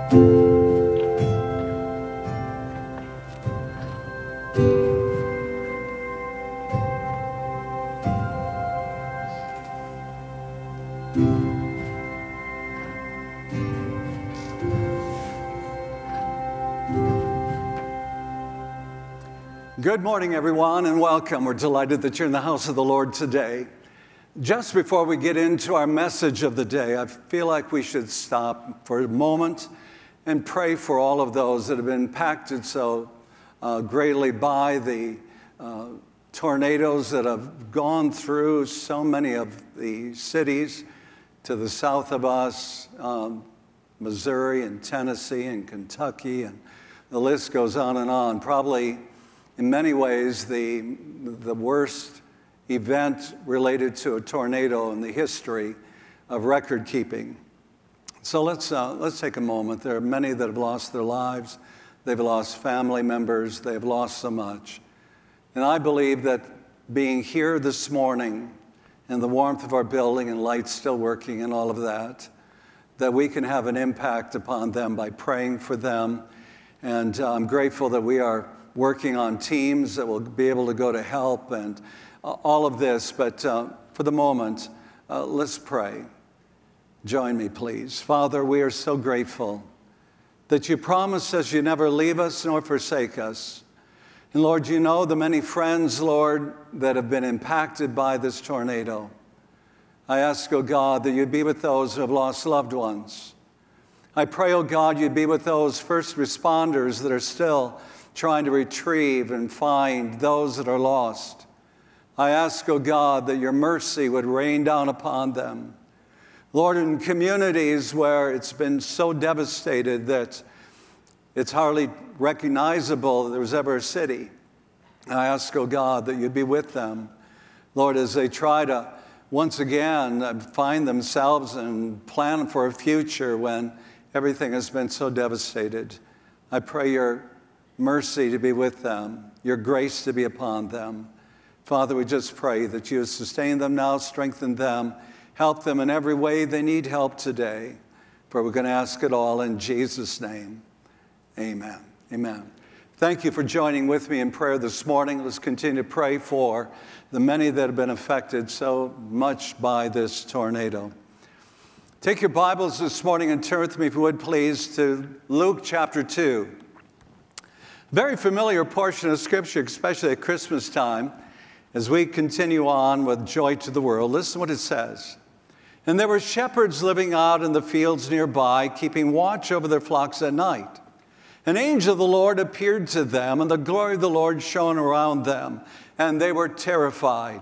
Good morning, everyone, and welcome. We're delighted that you're in the house of the Lord today. Just before we get into our message of the day, I feel like we should stop for a moment and pray for all of those that have been impacted so greatly by the tornadoes that have gone through so many of the cities to the south of us, Missouri and Tennessee and Kentucky, and the list goes on and on. Probably in many ways, the worst event related to a tornado in the history of record keeping. So let's take a moment. There are many that have lost their lives. They've lost family members. They've lost so much. And I believe that being here this morning in the warmth of our building and lights still working and all of that, that we can have an impact upon them by praying for them. And I'm grateful that we are working on teams that will be able to go to help and all of this. But for the moment, let's pray. Join me, please. Father, we are so grateful that you promised us you never leave us nor forsake us. And Lord, you know the many friends, Lord, that have been impacted by this tornado. I ask, oh God, that you'd be with those who have lost loved ones. I pray, oh God, you'd be with those first responders that are still trying to retrieve and find those that are lost. I ask, oh God, that your mercy would rain down upon them. Lord, in communities where it's been so devastated that it's hardly recognizable that there was ever a city, I ask, oh God, that you'd be with them. Lord, as they try to once again find themselves and plan for a future when everything has been so devastated, I pray your mercy to be with them, your grace to be upon them. Father, we just pray that you sustain them now, strengthen them, help them in every way they need help today. For we're going to ask it all in Jesus' name. Amen. Amen. Thank you for joining with me in prayer this morning. Let's continue to pray for the many that have been affected so much by this tornado. Take your Bibles this morning and turn with me, if you would please, to Luke chapter 2. Very familiar portion of Scripture, especially at Christmas time, as we continue on with Joy to the World. Listen to what it says. And there were shepherds living out in the fields nearby, keeping watch over their flocks at night. An angel of the Lord appeared to them, and the glory of the Lord shone around them, and they were terrified.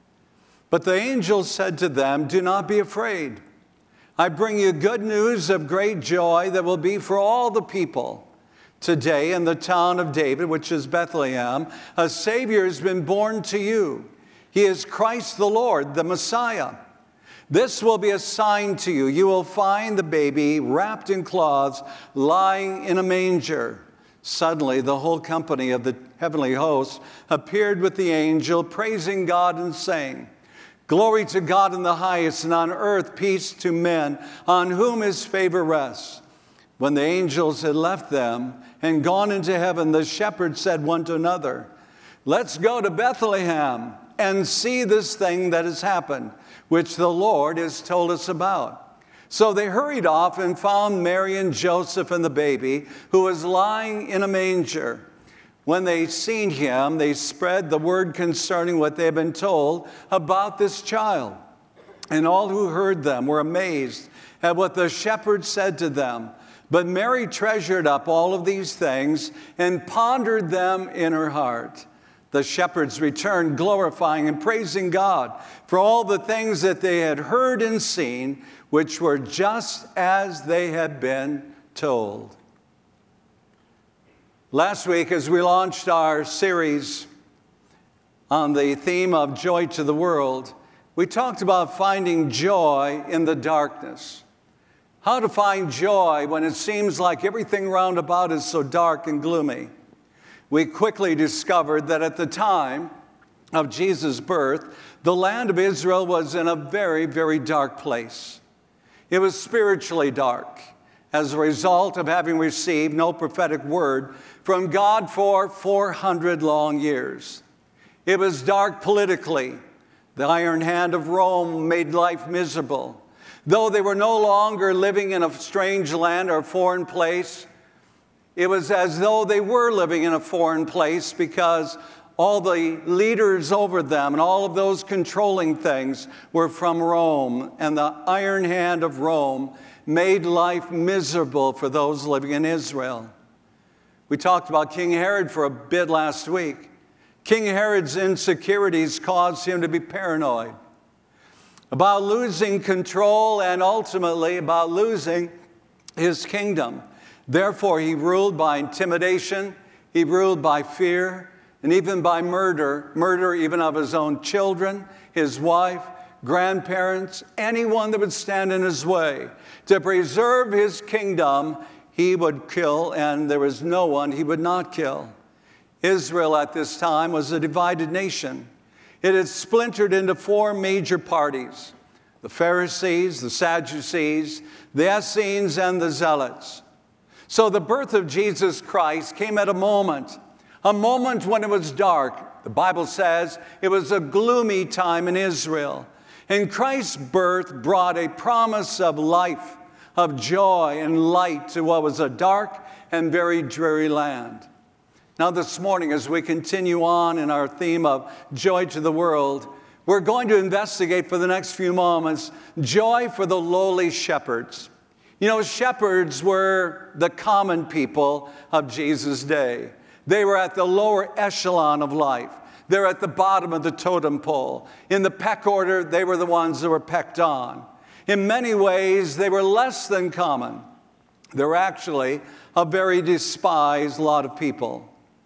But the angel said to them, "Do not be afraid. I bring you good news of great joy that will be for all the people. Today in the town of David, which is Bethlehem, a Savior has been born to you. He is Christ the Lord, the Messiah. This will be a sign to you. You will find the baby wrapped in cloths, lying in a manger." Suddenly, the whole company of the heavenly host appeared with the angel, praising God and saying, "Glory to God in the highest, and on earth peace to men on whom his favor rests." When the angels had left them and gone into heaven, the shepherds said one to another, "Let's go to Bethlehem and see this thing that has happened, which the Lord has told us about." So they hurried off and found Mary and Joseph and the baby, who was lying in a manger. When they seen him, they spread the word concerning what they had been told about this child. And all who heard them were amazed at what the shepherds said to them. But Mary treasured up all of these things and pondered them in her heart. The shepherds returned, glorifying and praising God for all the things that they had heard and seen, which were just as they had been told. Last week, as we launched our series on the theme of Joy to the World, we talked about finding joy in the darkness. How to find joy when it seems like everything round about is so dark and gloomy. We quickly discovered that at the time of Jesus' birth, the land of Israel was in a very, very dark place. It was spiritually dark. as a result of having received no prophetic word from God for 400 long years. It was dark politically. The iron hand of Rome made life miserable. Though they were no longer living in a strange land or a foreign place, it was as though they were living in a foreign place, because all the leaders over them and all of those controlling things were from Rome. And the iron hand of Rome made life miserable for those living in Israel. We talked about King Herod for a bit last week. King Herod's insecurities caused him to be paranoid about losing control and ultimately about losing his kingdom. Therefore, he ruled by intimidation, he ruled by fear, and even by murder even of his own children, his wife, grandparents, anyone that would stand in his way. To preserve his kingdom, he would kill, and there was no one he would not kill. Israel at this time was a divided nation. It had splintered into 4 major parties: the Pharisees, the Sadducees, the Essenes, and the Zealots. So the birth of Jesus Christ came at a moment when it was dark. The Bible says it was a gloomy time in Israel. And Christ's birth brought a promise of life, of joy and light to what was a dark and very dreary land. Now this morning, as we continue on in our theme of joy to the world, we're going to investigate for the next few moments joy for the lowly shepherds. You know, shepherds were the common people of Jesus' day. They were at the lower echelon of life. They're at the bottom of the totem pole. In the peck order, they were the ones that were pecked on. In many ways, they were less than common. They were actually a very despised lot of people.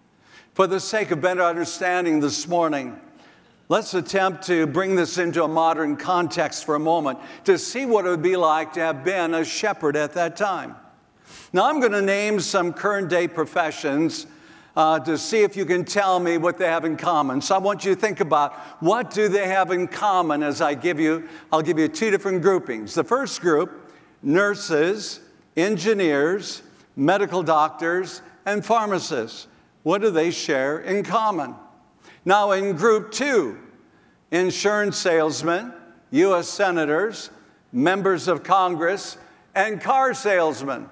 For the sake of better understanding this morning, let's attempt to bring this into a modern context for a moment to see what it would be like to have been a shepherd at that time. Now, I'm going to name some current day professions to see if you can tell me what they have in common. So I want you to think about, what do they have in common as I'll give you 2 different groupings. The first group, nurses, engineers, medical doctors, and pharmacists. What do they share in common? Now in group 2, insurance salesmen, U.S. senators, members of Congress, and car salesmen.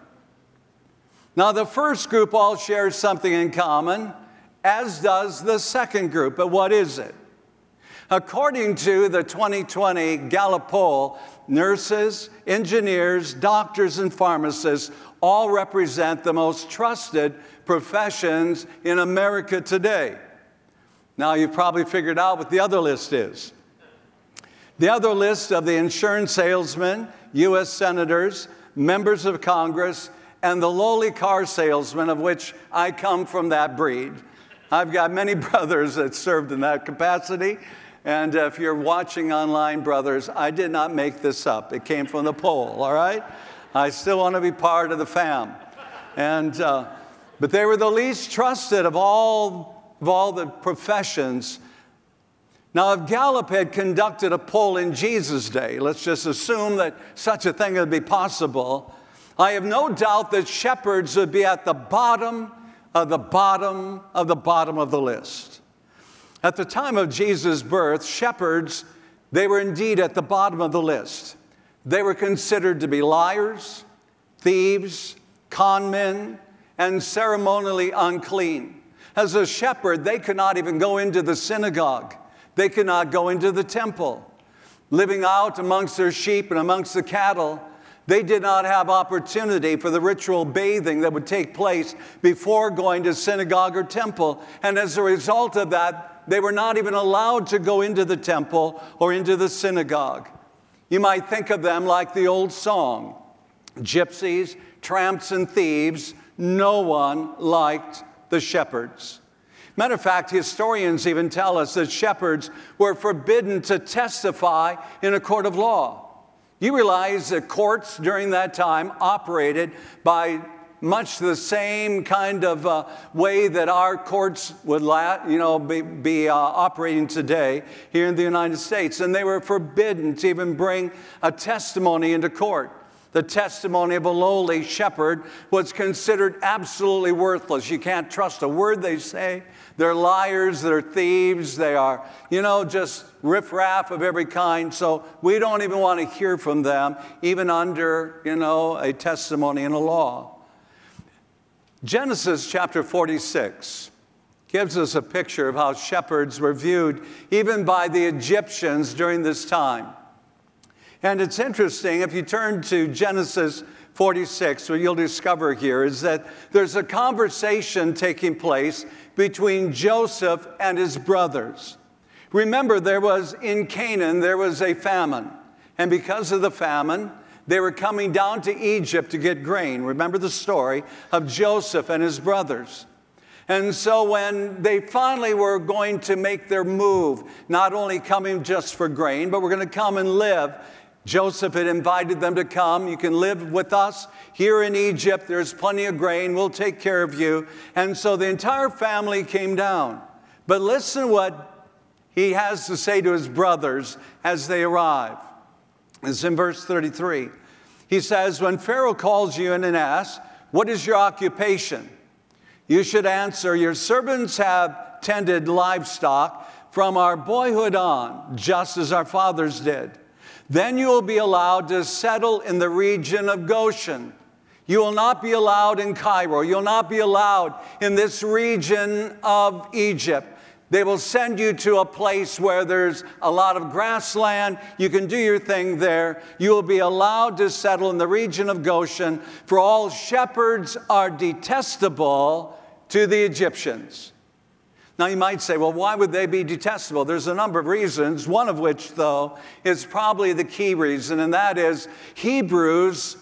Now the first group all shares something in common, as does the second group. But what is it? According to the 2020 Gallup poll, nurses, engineers, doctors, and pharmacists all represent the most trusted professions in America today. Now, you've probably figured out what the other list is. The other list of the insurance salesmen, U.S. senators, members of Congress, and the lowly car salesman, of which I come from that breed. I've got many brothers that served in that capacity. And if you're watching online, brothers, I did not make this up. It came from the poll, all right? I still want to be part of the fam. But they were the least trusted of all the professions. Now, if Gallup had conducted a poll in Jesus' day, let's just assume that such a thing would be possible, I have no doubt that shepherds would be at the bottom of the bottom of the bottom of the list. At the time of Jesus' birth, shepherds, they were indeed at the bottom of the list. They were considered to be liars, thieves, con men, and ceremonially unclean. As a shepherd, they could not even go into the synagogue. They could not go into the temple. Living out amongst their sheep and amongst the cattle, they did not have opportunity for the ritual bathing that would take place before going to synagogue or temple. And as a result of that, they were not even allowed to go into the temple or into the synagogue. You might think of them like the old song, gypsies, tramps, and thieves. No one liked the shepherds. Matter of fact, historians even tell us that shepherds were forbidden to testify in a court of law. You realize that courts during that time operated by much the same kind of way that our courts would be operating today here in the United States. And they were forbidden to even bring a testimony into court. The testimony of a lowly shepherd was considered absolutely worthless. You can't trust a word they say. They're liars, they're thieves, they are, just riffraff of every kind. So we don't even want to hear from them, even under, a testimony in a law. Genesis chapter 46 gives us a picture of how shepherds were viewed even by the Egyptians during this time. And it's interesting, if you turn to Genesis 46, what you'll discover here is that there's a conversation taking place between Joseph and his brothers. Remember, in Canaan, there was a famine. And because of the famine, they were coming down to Egypt to get grain. Remember the story of Joseph and his brothers. And so when they finally were going to make their move, not only coming just for grain, but we're going to come and live, Joseph had invited them to come. You can live with us here in Egypt. There's plenty of grain. We'll take care of you. And so the entire family came down. But listen what he has to say to his brothers as they arrive. It's in verse 33. He says, when Pharaoh calls you in and asks, what is your occupation? You should answer, your servants have tended livestock from our boyhood on, just as our fathers did. Then you will be allowed to settle in the region of Goshen. You will not be allowed in Cairo. You'll not be allowed in this region of Egypt. They will send you to a place where there's a lot of grassland. You can do your thing there. You will be allowed to settle in the region of Goshen, for all shepherds are detestable to the Egyptians. Now you might say, well, why would they be detestable? There's a number of reasons, one of which, though, is probably the key reason, and that is Hebrews,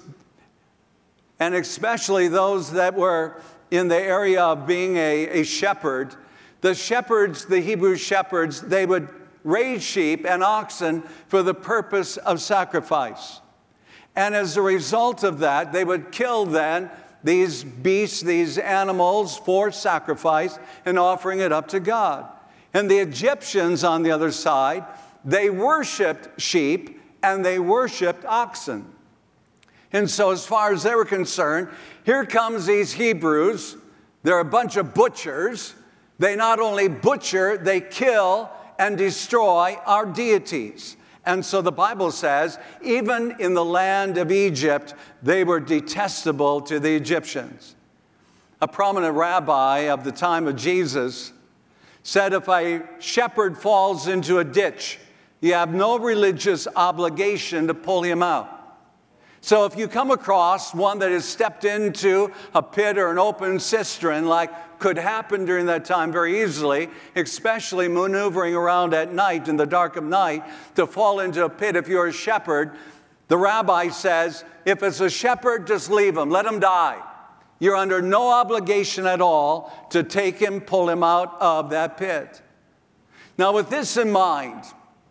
and especially those that were in the area of being a shepherd, the shepherds, the Hebrew shepherds, they would raise sheep and oxen for the purpose of sacrifice. And as a result of that, they would kill then these beasts, these animals for sacrifice and offering it up to God. And the Egyptians, on the other side, they worshiped sheep and they worshiped oxen. And so as far as they were concerned, here comes these Hebrews. They're a bunch of butchers. They not only butcher, they kill and destroy our deities. And so the Bible says, even in the land of Egypt, they were detestable to the Egyptians. A prominent rabbi of the time of Jesus said, if a shepherd falls into a ditch, you have no religious obligation to pull him out. So if you come across one that has stepped into a pit or an open cistern, like could happen during that time very easily, especially maneuvering around at night in the dark of night, to fall into a pit if you're a shepherd, the rabbi says, if it's a shepherd, just leave him, let him die. You're under no obligation at all to take him, pull him out of that pit. Now with this in mind,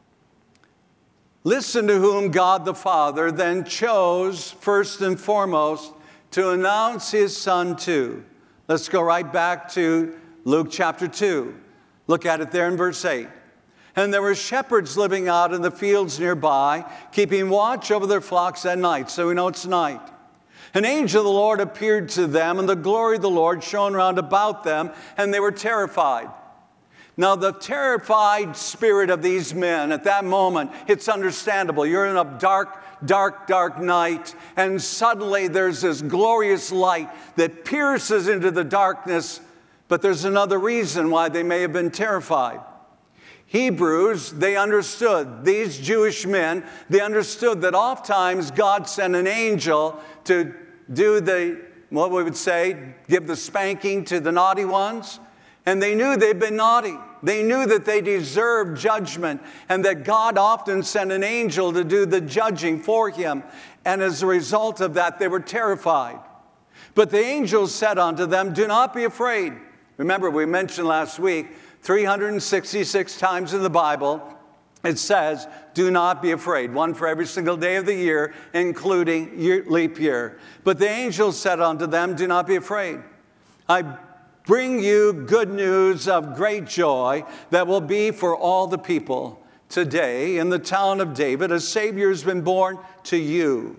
listen to whom God the Father then chose first and foremost to announce his Son to. Let's go right back to Luke chapter 2. Look at it there in verse 8. And there were shepherds living out in the fields nearby, keeping watch over their flocks at night. So we know it's night. An angel of the Lord appeared to them, and the glory of the Lord shone round about them, and they were terrified. Now, the terrified spirit of these men at that moment, it's understandable. You're in a dark night, and suddenly there's this glorious light that pierces into the darkness, but there's another reason why they may have been terrified. Hebrews, they understood, these Jewish men, they understood that oftentimes God sent an angel to do what we would say, give the spanking to the naughty ones. And they knew they'd been naughty. They knew that they deserved judgment and that God often sent an angel to do the judging for him. And as a result of that, they were terrified. But the angel said unto them, do not be afraid. Remember, we mentioned last week, 366 times in the Bible, it says, do not be afraid. One for every single day of the year, including leap year. But the angel said unto them, do not be afraid. I bring you good news of great joy that will be for all the people. Today, in the town of David, a Savior has been born to you.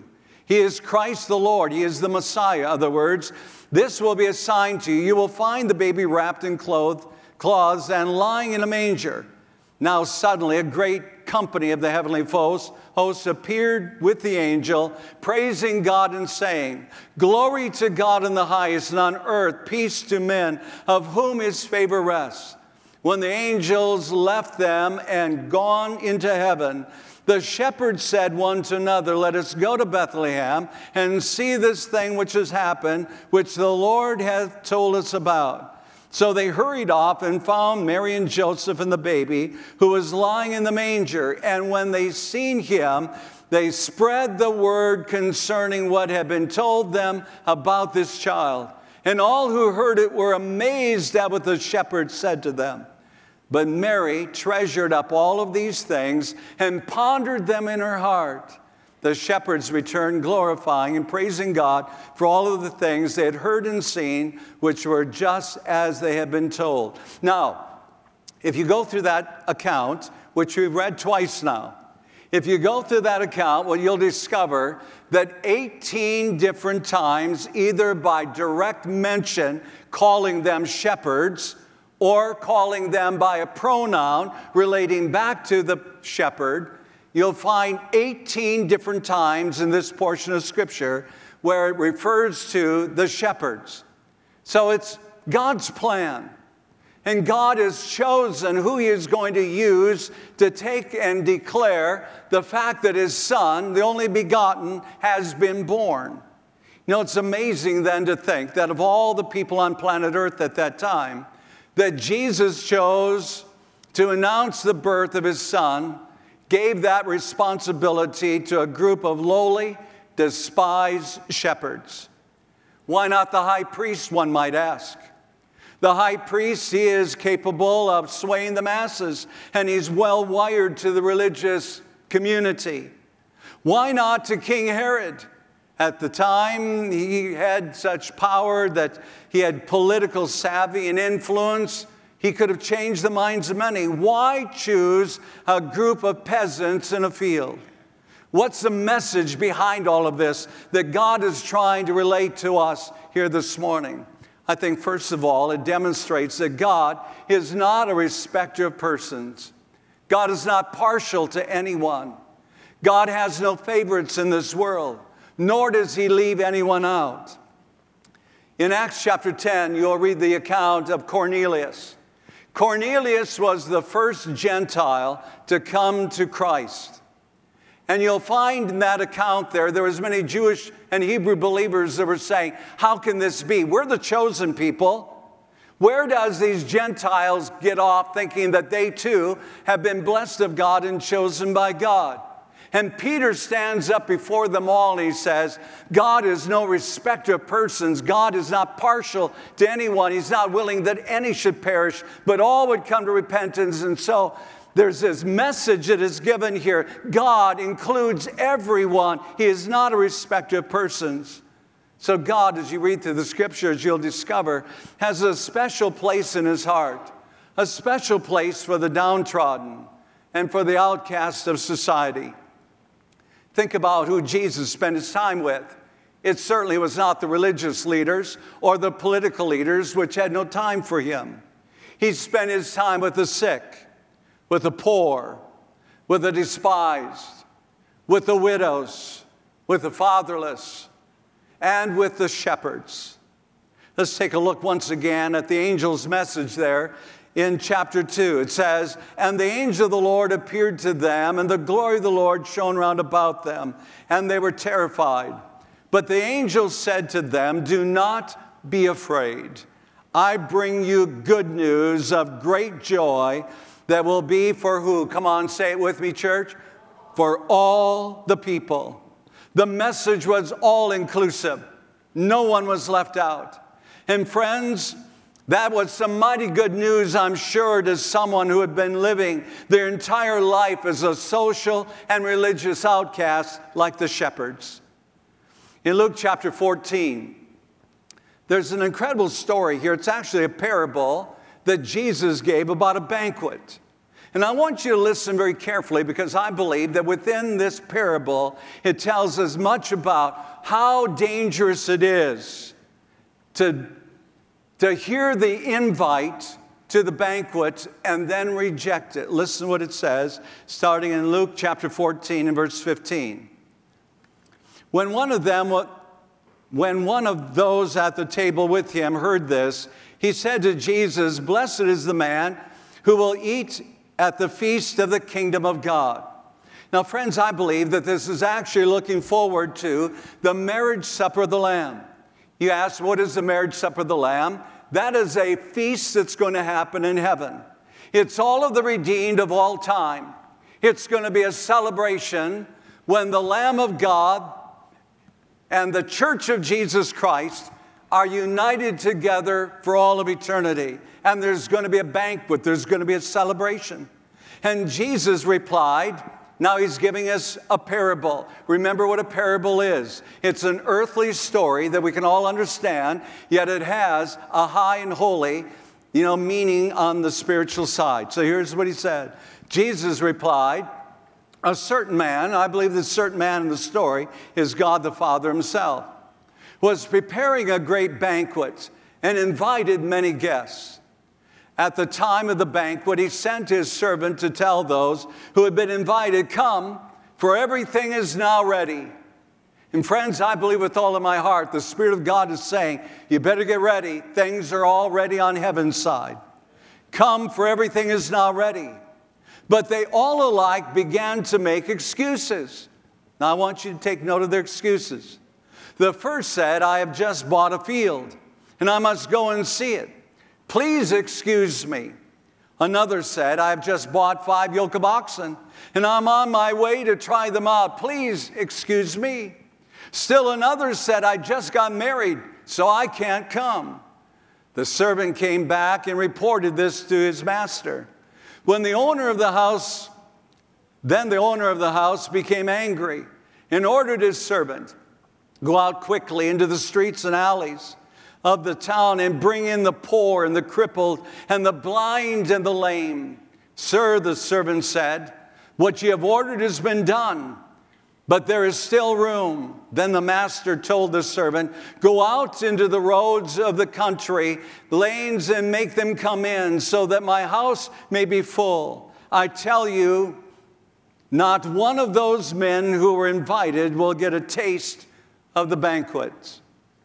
He is Christ the Lord. He is the Messiah. In other words, this will be a sign to you. You will find the baby wrapped in cloths and lying in a manger. Now suddenly a great company of the heavenly hosts appeared with the angel, praising God and saying, "Glory to God in the highest, and on earth peace to men of whom his favor rests." When the angels left them and gone into heaven, the shepherds said one to another, "Let us go to Bethlehem and see this thing which has happened, which the Lord hath told us about." So they hurried off and found Mary and Joseph and the baby, who was lying in the manger. And when they seen him, they spread the word concerning what had been told them about this child. And all who heard it were amazed at what the shepherds said to them. But Mary treasured up all of these things and pondered them in her heart. The shepherds returned, glorifying and praising God for all of the things they had heard and seen, which were just as they had been told. Now, if you go through that account, which we've read twice now, if you go through that account, well, you'll discover that 18 different times, either by direct mention, calling them shepherds, or calling them by a pronoun relating back to the shepherd, you'll find 18 different times in this portion of Scripture where it refers to the shepherds. So it's God's plan. And God has chosen who he is going to use to take and declare the fact that his son, the only begotten, has been born. You know, it's amazing then to think that of all the people on planet Earth at that time, that Jesus chose to announce the birth of his son, gave that responsibility to a group of lowly, despised shepherds. Why not the high priest, one might ask? The high priest, he is capable of swaying the masses, and he's well wired to the religious community. Why not to King Herod? At the time, he had such power that he had political savvy and influence. He could have changed the minds of many. Why choose a group of peasants in a field? What's the message behind all of this that God is trying to relate to us here this morning? I think, first of all, it demonstrates that God is not a respecter of persons. God is not partial to anyone. God has no favorites in this world, nor does he leave anyone out. In Acts chapter 10, you'll read the account of Cornelius. Cornelius was the first Gentile to come to Christ. And you'll find in that account there was many Jewish and Hebrew believers that were saying, how can this be? We're the chosen people. Where does these Gentiles get off thinking that they too have been blessed of God and chosen by God? And Peter stands up before them all and he says, God is no respecter of persons. God is not partial to anyone. He's not willing that any should perish, but all would come to repentance. And so there's this message that is given here. God includes everyone. He is not a respecter of persons. So God, as you read through the scriptures, you'll discover, has a special place in his heart, a special place for the downtrodden and for the outcast of society. Think about who Jesus spent his time with. It certainly was not the religious leaders or the political leaders, which had no time for him. He spent his time with the sick, with the poor, with the despised, with the widows, with the fatherless, and with the shepherds. Let's take a look once again at the angel's message there in chapter 2. It says, and the angel of the Lord appeared to them, and the glory of the Lord shone round about them, and they were terrified. But the angel said to them, do not be afraid. I bring you good news of great joy that will be for who? Come on, say it with me, church. For all the people. The message was all-inclusive. No one was left out. And friends, that was some mighty good news, I'm sure, to someone who had been living their entire life as a social and religious outcast like the shepherds. In Luke chapter 14, there's an incredible story here. It's actually a parable that Jesus gave about a banquet. And I want you to listen very carefully, because I believe that within this parable, it tells us much about how dangerous it is to hear the invite to the banquet and then reject it. Listen to what it says, starting in Luke chapter 14 and verse 15. When one of those at the table with him heard this, he said to Jesus, "Blessed is the man who will eat at the feast of the kingdom of God." Now, friends, I believe that this is actually looking forward to the marriage supper of the Lamb. You ask, what is the marriage supper of the Lamb? That is a feast that's going to happen in heaven. It's all of the redeemed of all time. It's going to be a celebration when the Lamb of God and the Church of Jesus Christ are united together for all of eternity. And there's going to be a banquet. There's going to be a celebration. And Jesus replied, now he's giving us a parable. Remember what a parable is. It's an earthly story that we can all understand, yet it has a high and holy, meaning on the spiritual side. So here's what he said. Jesus replied, a certain man, I believe this certain man in the story is God the Father himself, was preparing a great banquet and invited many guests. At the time of the banquet, he sent his servant to tell those who had been invited, "Come, for everything is now ready." And friends, I believe with all of my heart, the Spirit of God is saying, you better get ready. Things are all ready on heaven's side. Come, for everything is now ready. But they all alike began to make excuses. Now I want you to take note of their excuses. The first said, "I have just bought a field, and I must go and see it. Please excuse me." Another said, "I have just bought 5 yoke of oxen, and I'm on my way to try them out. Please excuse me." Still another said, "I just got married, so I can't come." The servant came back and reported this to his master. Then the owner of the house became angry and ordered his servant, "Go out quickly into the streets and alleys of the town and bring in the poor and the crippled and the blind and the lame." "Sir," the servant said, "what you have ordered has been done, but there is still room." Then the master told the servant, "Go out into the roads of the country, lanes, and make them come in, so that my house may be full. I tell you, not one of those men who were invited will get a taste of the banquet."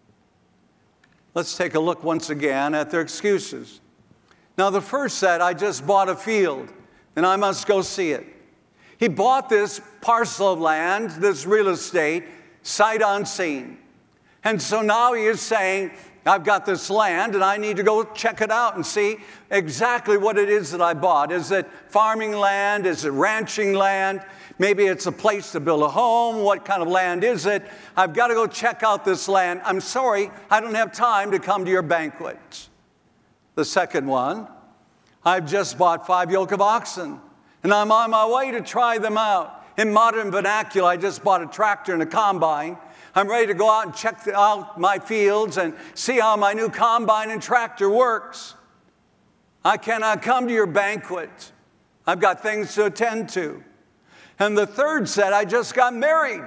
Let's take a look once again at their excuses. Now, the first said, "I just bought a field, and I must go see it." He bought this parcel of land, this real estate, sight unseen. And so now he is saying, I've got this land, and I need to go check it out and see exactly what it is that I bought. Is it farming land? Is it ranching land? Maybe it's a place to build a home. What kind of land is it? I've got to go check out this land. I'm sorry, I don't have time to come to your banquet. The second one, "I've just bought 5 yoke of oxen, and I'm on my way to try them out." In modern vernacular, I just bought a tractor and a combine. I'm ready to go out and check out my fields and see how my new combine and tractor works. I cannot come to your banquet. I've got things to attend to. And the third said, "I just got married.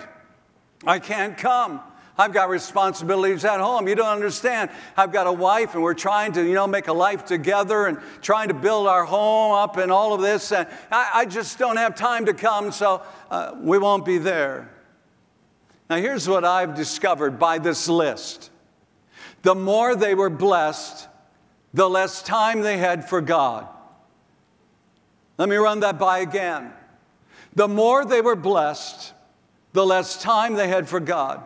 I can't come. I've got responsibilities at home. You don't understand. I've got a wife, and we're trying to, make a life together and trying to build our home up and all of this. And I just don't have time to come, so we won't be there." Now, here's what I've discovered by this list. The more they were blessed, the less time they had for God. Let me run that by again. The more they were blessed, the less time they had for God.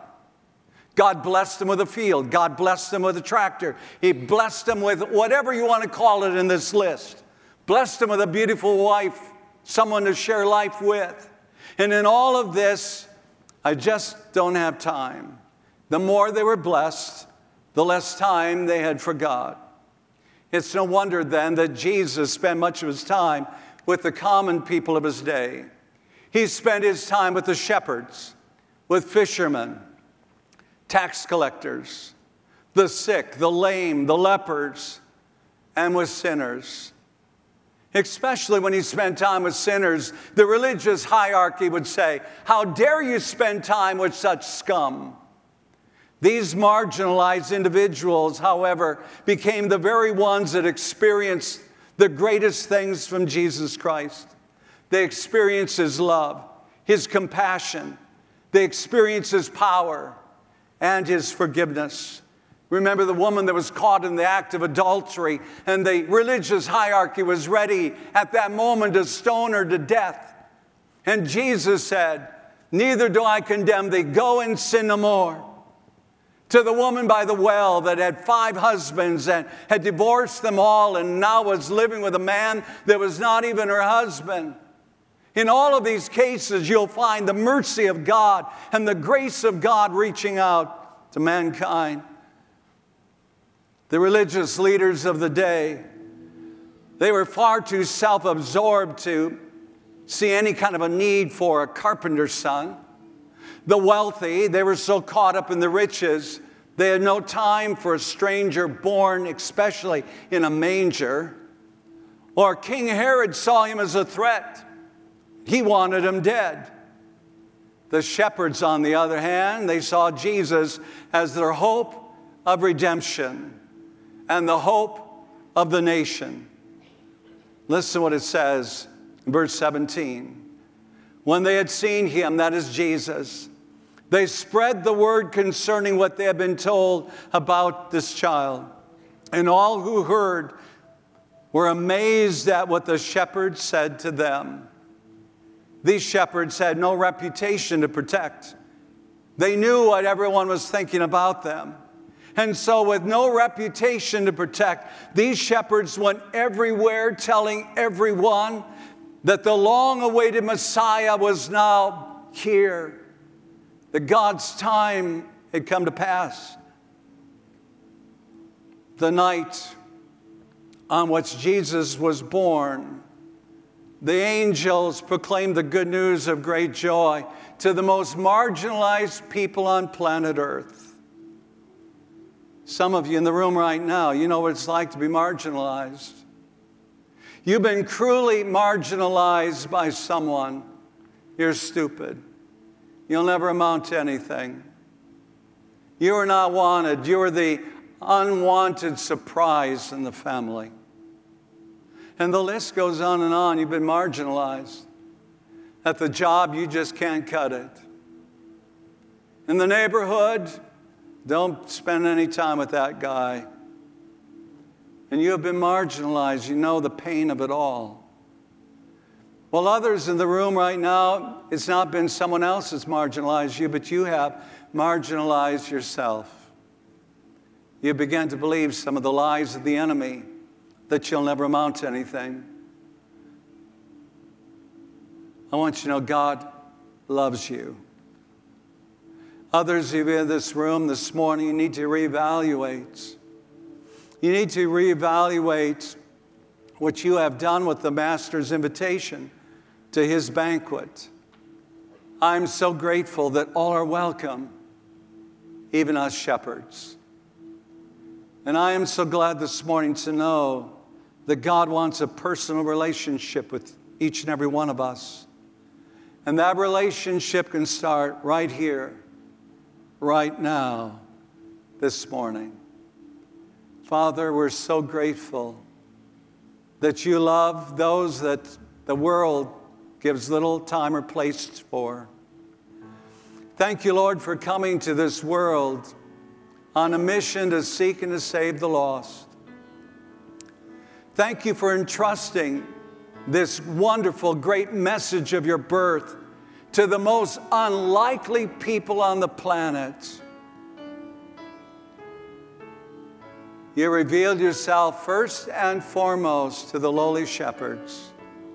God blessed them with a field. God blessed them with a tractor. He blessed them with whatever you want to call it in this list. Blessed them with a beautiful wife, someone to share life with. And in all of this, I just don't have time. The more they were blessed, the less time they had for God. It's no wonder then that Jesus spent much of his time with the common people of his day. He spent his time with the shepherds, with fishermen, tax collectors, the sick, the lame, the lepers, and with sinners. especially when he spent time with sinners. The religious hierarchy would say, "How dare you spend time with such scum?" These marginalized individuals, however, became the very ones that experienced the greatest things from Jesus Christ. They experienced his love, his compassion. They experienced his power and his forgiveness. Remember the woman that was caught in the act of adultery, and the religious hierarchy was ready at that moment to stone her to death. And Jesus said, "Neither do I condemn thee. Go and sin no more." To the woman by the well that had 5 husbands and had divorced them all and now was living with a man that was not even her husband. In all of these cases, you'll find the mercy of God and the grace of God reaching out to mankind. The religious leaders of the day, they were far too self-absorbed to see any kind of a need for a carpenter's son. The wealthy, they were so caught up in the riches, they had no time for a stranger born, especially in a manger. Or King Herod saw him as a threat. He wanted him dead. The shepherds, on the other hand, they saw Jesus as their hope of redemption and the hope of the nation. Listen to what it says in verse 17. When they had seen him, that is Jesus, they spread the word concerning what they had been told about this child. And all who heard were amazed at what the shepherds said to them. These shepherds had no reputation to protect. They knew what everyone was thinking about them. And so with no reputation to protect, these shepherds went everywhere telling everyone that the long-awaited Messiah was now here, that God's time had come to pass. The night on which Jesus was born, the angels proclaimed the good news of great joy to the most marginalized people on planet Earth. Some of you in the room right now, you know what it's like to be marginalized. You've been cruelly marginalized by someone. You're stupid. You'll never amount to anything. You are not wanted. You are the unwanted surprise in the family. And the list goes on and on. You've been marginalized. At the job, you just can't cut it. In the neighborhood, don't spend any time with that guy. And you have been marginalized. You know the pain of it all. While others in the room right now, it's not been someone else that's marginalized you, but you have marginalized yourself. You began to believe some of the lies of the enemy, that you'll never amount to anything. I want you to know God loves you. Others of you in this room this morning, you need to reevaluate. You need to reevaluate what you have done with the Master's invitation to his banquet. I'm so grateful that all are welcome, even us shepherds. And I am so glad this morning to know that God wants a personal relationship with each and every one of us. And that relationship can start right here, right now, this morning. Father, we're so grateful that you love those that the world gives little time or place for. Thank you, Lord, for coming to this world on a mission to seek and to save the lost. Thank you for entrusting this wonderful, great message of your birth to the most unlikely people on the planet. You revealed yourself first and foremost to the lowly shepherds.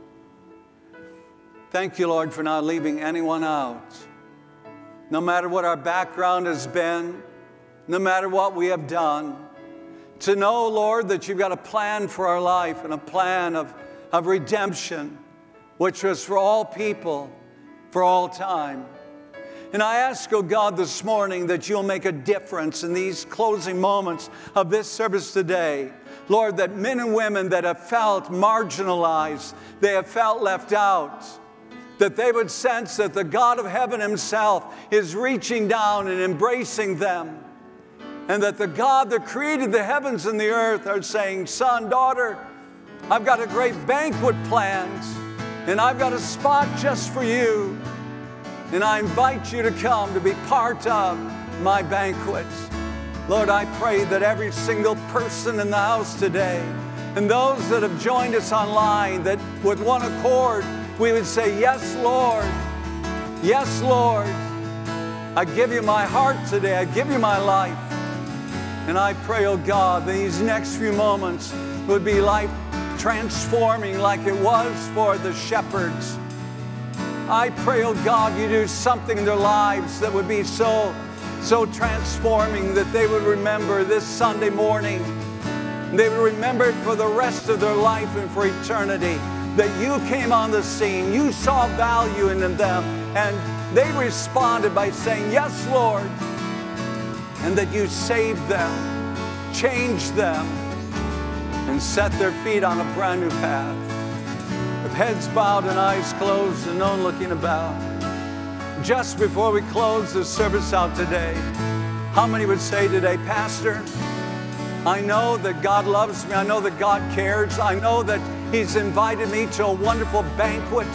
Thank you, Lord, for not leaving anyone out. No matter what our background has been, no matter what we have done, to know, Lord, that you've got a plan for our life and a plan of redemption, which was for all people, for all time. And I ask, oh God, this morning that you'll make a difference in these closing moments of this service today. Lord, that men and women that have felt marginalized, they have felt left out, that they would sense that the God of heaven himself is reaching down and embracing them, and that the God that created the heavens and the earth are saying, son, daughter, I've got a great banquet planned, and I've got a spot just for you, and I invite you to come to be part of my banquet. Lord, I pray that every single person in the house today, and those that have joined us online, that with one accord, we would say, yes, Lord. Yes, Lord. I give you my heart today. I give you my life. And I pray, oh God, that these next few moments would be life transforming like it was for the shepherds. I pray, oh God, you do something in their lives that would be so transforming that they would remember this Sunday morning. They would remember it for the rest of their life and for eternity, that you came on the scene, you saw value in them, and they responded by saying, yes, Lord, and that you saved them, changed them, and set their feet on a brand new path. With heads bowed and eyes closed and no one looking about. Just before we close the service out today, how many would say today, Pastor, I know that God loves me. I know that God cares. I know that he's invited me to a wonderful banquet.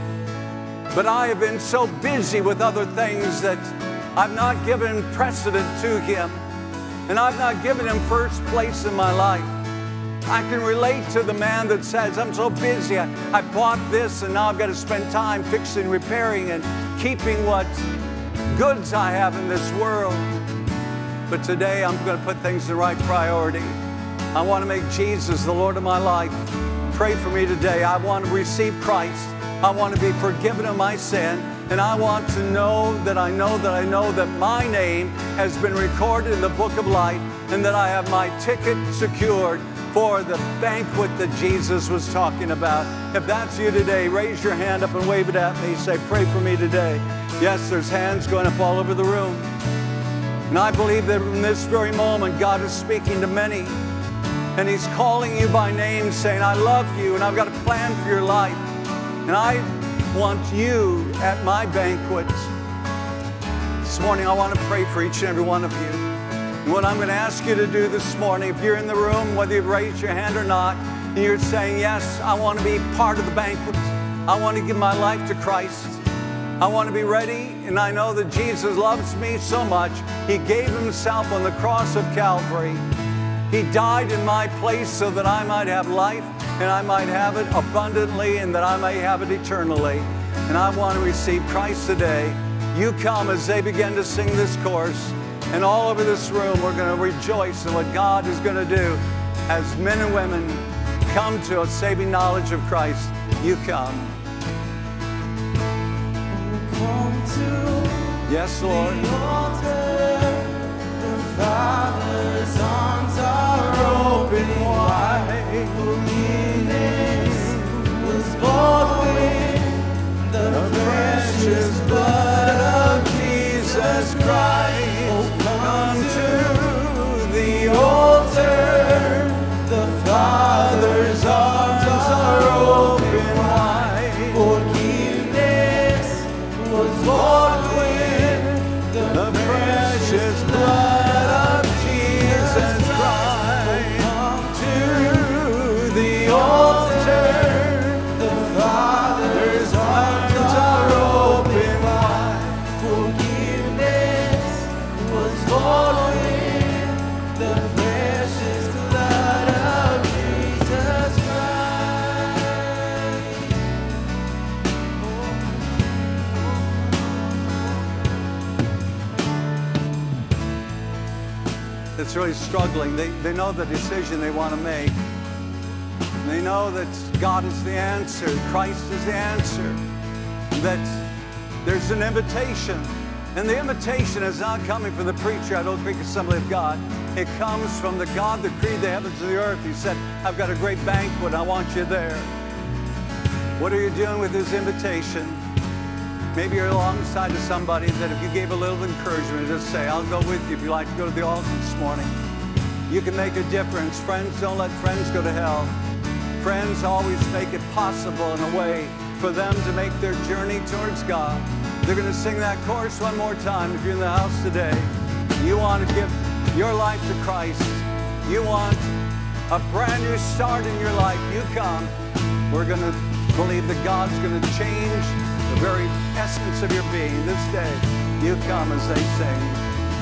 But I have been so busy with other things that I've not given precedent to him. And I've not given him first place in my life. I can relate to the man that says, I'm so busy. I bought this and now I've got to spend time fixing, repairing, and keeping what goods I have in this world. But today I'm going to put things in the right priority. I want to make Jesus the Lord of my life. Pray for me today. I want to receive Christ. I want to be forgiven of my sin. And I want to know that I know that my name has been recorded in the book of life, and that I have my ticket secured for the banquet that Jesus was talking about. If that's you today, raise your hand up and wave it at me. Say, pray for me today. Yes, there's hands going up all over the room. And I believe that in this very moment, God is speaking to many. And he's calling you by name, saying, I love you, and I've got a plan for your life. And I want you at my banquet. This morning, I want to pray for each and every one of you. And what I'm going to ask you to do this morning, if you're in the room, whether you've raised your hand or not, and you're saying, yes, I want to be part of the banquet. I want to give my life to Christ. I want to be ready, and I know that Jesus loves me so much. He gave himself on the cross of Calvary. He died in my place so that I might have life, and I might have it abundantly, and that I may have it eternally. And I want to receive Christ today. You come as they begin to sing this chorus. And all over this room, we're going to rejoice in what God is going to do as men and women come to a saving knowledge of Christ. You come. Yes, Lord. The altar, the Father's arms are open wide. Forgiveness was bought with the precious blood of Jesus Christ. Come to the altar, the Father's arms are open wide. Forgiveness was bought with the precious blood of Jesus Christ. Come to the altar, the Father's arms are open wide. Forgiveness was bought with the precious blood of Jesus Christ. That's really struggling. They know the decision they want to make. They know that God is the answer, Christ is the answer, that there's an invitation. And the invitation is not coming from the preacher at Oak Creek Assembly of God. It comes from the God that created the heavens and the earth. He said, I've got a great banquet, I want you there. What are you doing with his invitation? Maybe you're alongside of somebody that if you gave a little encouragement, just say, I'll go with you if you'd like to go to the altar this morning. You can make a difference. Friends, don't let friends go to hell. Friends always make it possible in a way for them to make their journey towards God. They're going to sing that chorus one more time. If you're in the house today, you want to give your life to Christ. You want a brand new start in your life. You come. We're going to believe that God's going to change the very essence of your being this day. You come as they sing.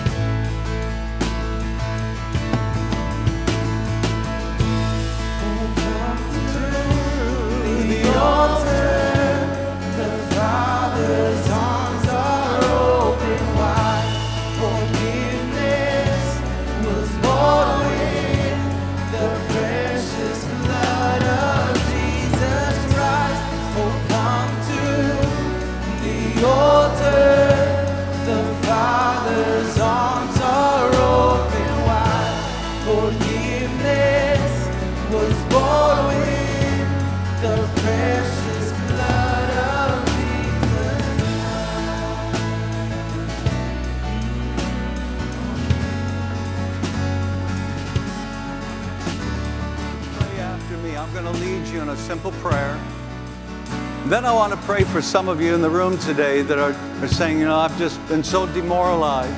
A simple prayer. Then I want to pray for some of you in the room today that are saying, you know, I've just been so demoralized.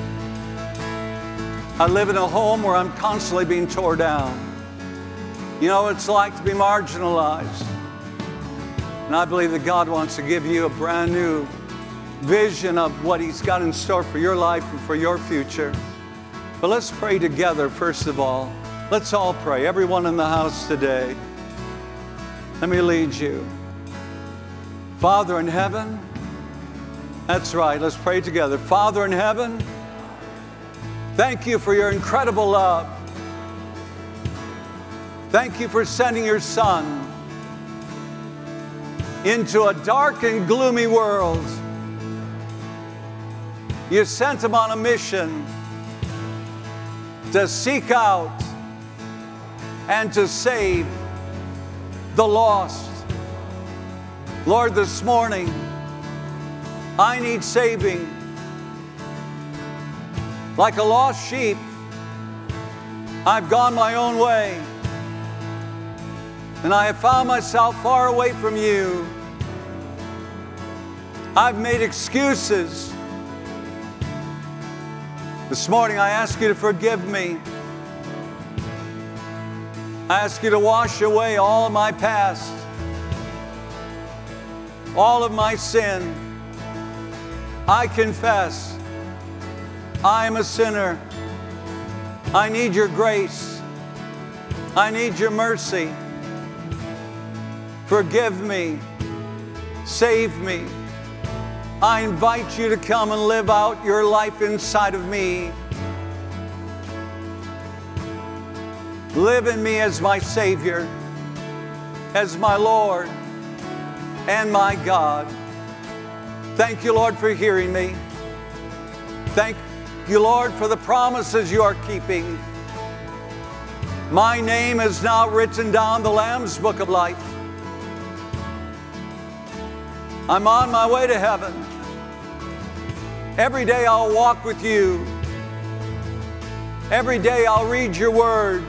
I live in a home where I'm constantly being torn down. You know what it's like to be marginalized. And I believe that God wants to give you a brand new vision of what He's got in store for your life and for your future. But let's pray together first of all. Let's all pray, everyone in the house today. Let me lead you. Father in heaven, that's right, let's pray together. Father in heaven, thank you for your incredible love. Thank you for sending your Son into a dark and gloomy world. You sent Him on a mission to seek out and to save the lost. Lord, this morning, I need saving. Like a lost sheep, I've gone my own way, and I have found myself far away from you. I've made excuses. This morning, I ask you to forgive me. I ask you to wash away all of my past, all of my sin. I confess I am a sinner. I need your grace. I need your mercy. Forgive me. Save me. I invite you to come and live out your life inside of me. Live in me as my Savior, as my Lord and my God. Thank you, Lord, for hearing me. Thank you, Lord, for the promises you are keeping. My name is now written down in the Lamb's Book of Life. I'm on my way to heaven. Every day I'll walk with you. Every day I'll read your word.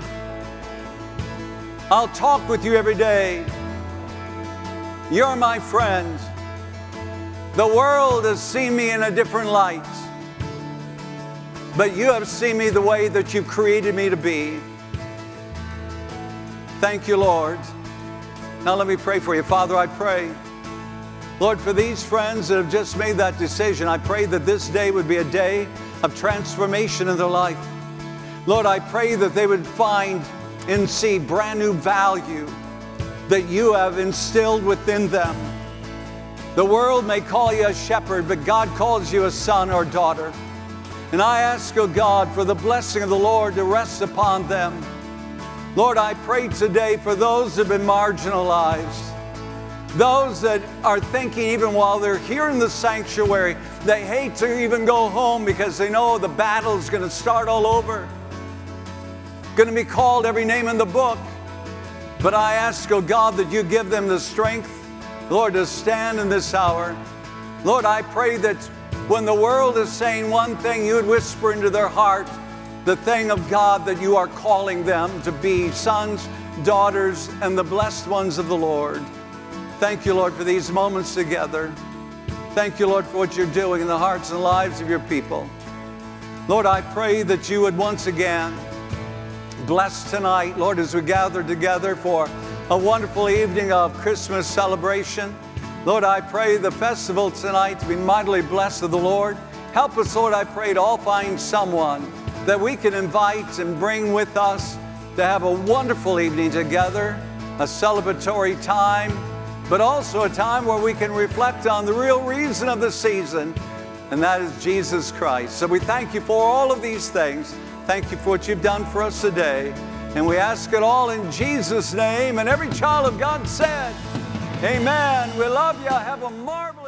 I'll talk with you every day. You're my friend. The world has seen me in a different light, but you have seen me the way that you've created me to be. Thank you, Lord. Now let me pray for you. Father, I pray, Lord, for these friends that have just made that decision, I pray that this day would be a day of transformation in their life. Lord, I pray that they would find and see brand new value that you have instilled within them. The world may call you a shepherd, but God calls you a son or daughter. And I ask, oh God, for the blessing of the Lord to rest upon them. Lord, I pray today for those that have been marginalized, those that are thinking even while they're here in the sanctuary, they hate to even go home because they know the battle is going to start all over. Going to be called every name in the book. But I ask, oh God, that you give them the strength, Lord, to stand in this hour. Lord, I pray that when the world is saying one thing, you would whisper into their heart, the thing of God that you are calling them to be, sons, daughters, and the blessed ones of the Lord. Thank you, Lord, for these moments together. Thank you, Lord, for what you're doing in the hearts and lives of your people. Lord, I pray that you would once again bless tonight, Lord, as we gather together for a wonderful evening of Christmas celebration. Lord, I pray the festival tonight to be mightily blessed of the Lord. Help us, Lord, I pray, to all find someone that we can invite and bring with us to have a wonderful evening together, a celebratory time, but also a time where we can reflect on the real reason of the season, and that is Jesus Christ. So we thank you for all of these things. Thank you for what you've done for us today. And we ask it all in Jesus' name. And every child of God said, amen. We love you. Have a marvelous